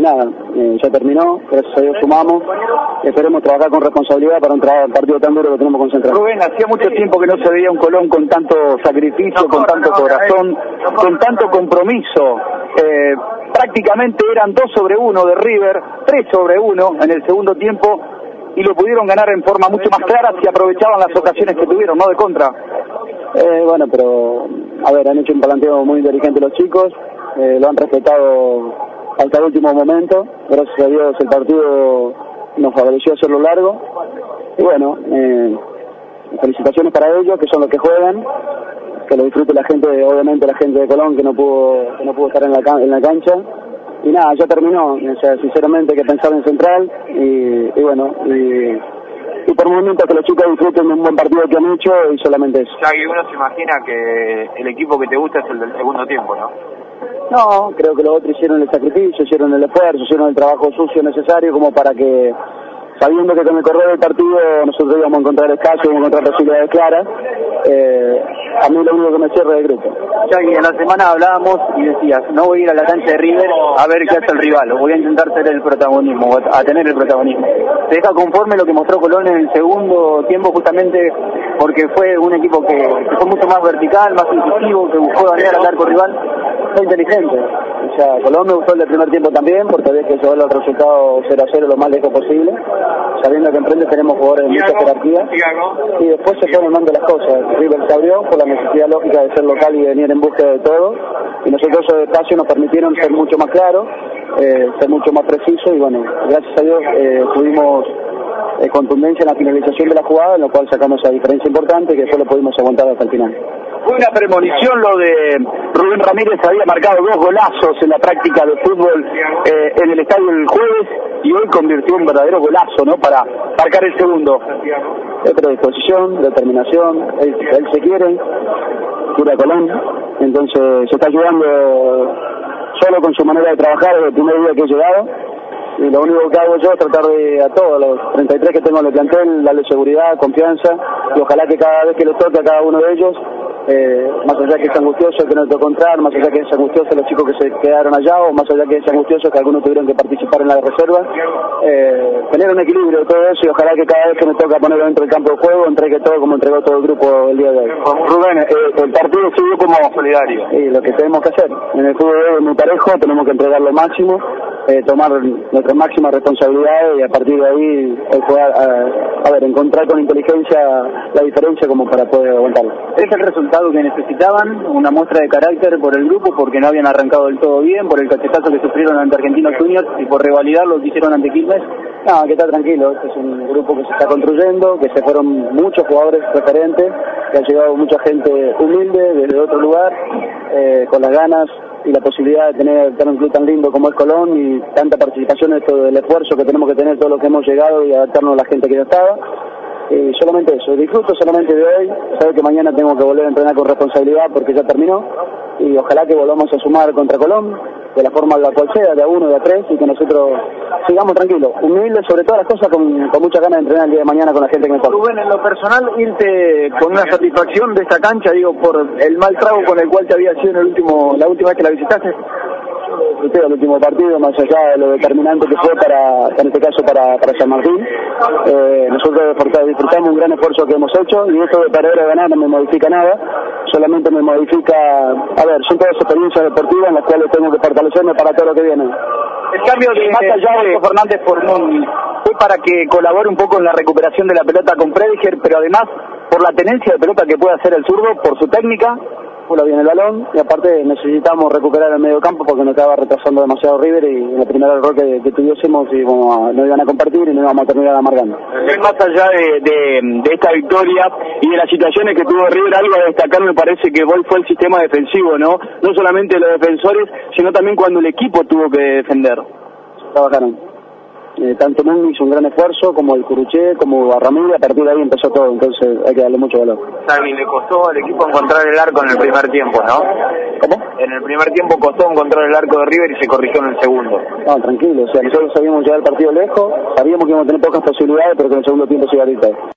nada, ya terminó, gracias a Dios sumamos, esperemos trabajar con responsabilidad para un partido tan duro que tenemos concentrado. Rubén, hacía mucho tiempo que no se veía un Colón con tanto sacrificio, con tanto corazón, con tanto compromiso. Prácticamente eran 2-1 de River, 3-1 en el segundo tiempo, y lo pudieron ganar en forma mucho más clara si aprovechaban las ocasiones que tuvieron, ¿no? De contra. Bueno, pero, a ver, han hecho un planteo muy inteligente los chicos, lo han respetado hasta el último momento, gracias a Dios el partido nos favoreció hacerlo largo, y bueno, felicitaciones para ellos, que son los que juegan, que lo disfrute la gente, obviamente la gente de Colón que no pudo estar en la cancha, y nada, ya terminó, o sea, sinceramente hay que pensar en Central, y bueno, y por momentos que los chicos disfruten de un buen partido que han hecho, y solamente eso. Ya que uno se imagina que el equipo que te gusta es el del segundo tiempo, ¿no? No, creo que los otros hicieron el sacrificio, hicieron el esfuerzo, hicieron el trabajo sucio necesario como para que, sabiendo que con el correr del partido nosotros íbamos a encontrar espacio, íbamos a encontrar posibilidades claras, a mí lo único que me cierra es el grupo. Chagui, en la semana hablábamos y decías, no voy a ir a la cancha de River a ver qué hace el rival, voy a intentar tener el protagonismo, a tener el protagonismo. ¿Te deja conforme lo que mostró Colón en el segundo tiempo, justamente porque fue un equipo que fue mucho más vertical, más incisivo, que buscó dañar al arco rival? Fue inteligente. O sea, Colón me gustó el del primer tiempo también, porque había que llevar el resultado 0-0 lo más lejos posible, sabiendo que enfrente tenemos jugadores de mucha jerarquía, y después se fueron dando las cosas. River se abrió por la necesidad lógica de ser local y venir en búsqueda de todo, y nosotros esos espacios nos permitieron ser mucho más claros, ser mucho más precisos, y bueno, gracias a Dios tuvimos contundencia en la finalización de la jugada, en lo cual sacamos esa diferencia importante y que después lo pudimos aguantar hasta el final. Fue una premonición lo de Rubén Ramírez, había marcado 2 golazos en la práctica de fútbol en el estadio el jueves, y hoy convirtió un verdadero golazo, ¿no? Para marcar el segundo. Es predisposición, determinación, él se quiere, cura Colón, entonces se está ayudando solo con su manera de trabajar desde el primer día que he llegado, y lo único que hago yo es tratar de a todos los 33 que tengo en el plantel darle seguridad, confianza, y ojalá que cada vez que les toque a cada uno de ellos, más allá que es angustioso el que nos tocó entrar, más allá que es angustioso los chicos que se quedaron allá, o más allá que es angustioso que algunos tuvieron que participar en la reserva, tener un equilibrio de todo eso, y ojalá que cada vez que me toca ponerlo dentro del campo de juego entregue todo como entregó todo el grupo el día de hoy. Rubén, el partido siguió como solidario. Y lo que tenemos que hacer, en el fútbol es muy parejo, tenemos que entregar lo máximo, tomar nuestra máxima responsabilidad, y a partir de ahí jugar, encontrar con inteligencia la diferencia como para poder aguantarlo. ¿Es el resultado que necesitaban? ¿Una muestra de carácter por el grupo, porque no habían arrancado del todo bien, por el cachetazo que sufrieron ante Argentinos Juniors y por revalidar lo que hicieron ante Quilmes? No, que está tranquilo, este es un grupo que se está construyendo, que se fueron muchos jugadores referentes, que ha llegado mucha gente humilde desde otro lugar, con las ganas y la posibilidad de tener un club tan lindo como es Colón, y tanta participación en todo el esfuerzo que tenemos que tener todos los que hemos llegado y adaptarnos a la gente que ya estaba. Solamente eso, disfruto solamente de hoy, saber que mañana tengo que volver a entrenar con responsabilidad porque ya terminó, y ojalá que volvamos a sumar contra Colón, de la forma en la cual sea, de a 1, de a 3, y que nosotros sigamos tranquilos, humildes sobre todas las cosas, con muchas ganas de entrenar el día de mañana con la gente que me toca. Rubén, en lo personal, irte con una satisfacción de esta cancha, digo, por el mal trago con el cual te había sido la última vez que la visitaste. El último partido, más allá de lo determinante que fue en este caso para San Martín, nosotros disfrutamos un gran esfuerzo que hemos hecho, y esto de perder o ganar no me modifica nada, solamente me modifica, son todas experiencias deportivas en las cuales tengo que fortalecerme para todo lo que viene. El cambio de más allá de Fernández por Muni fue para que colabore un poco en la recuperación de la pelota con Prediger, pero además por la tenencia de pelota que puede hacer el zurdo, por su técnica. Pula bien el balón, y aparte necesitamos recuperar el medio campo porque nos estaba retrasando demasiado River, y en el primer error que tuviésemos no iban a compartir y no íbamos a terminar amargando. Más allá de esta victoria y de las situaciones que tuvo River, algo a destacar me parece que hoy fue el sistema defensivo, ¿no? No solamente los defensores, sino también cuando el equipo tuvo que defender. Trabajaron. Tanto Muni hizo un gran esfuerzo, como el Curuché, como a Ramírez, a partir de ahí empezó todo, entonces hay que darle mucho valor. También le costó al equipo encontrar el arco en el primer tiempo, ¿no? ¿Cómo? En el primer tiempo costó encontrar el arco de River y se corrigió en el segundo. No, tranquilo, nosotros sabíamos llevar el partido lejos, sabíamos que íbamos a tener pocas posibilidades, pero que en el segundo tiempo se iba a gritar.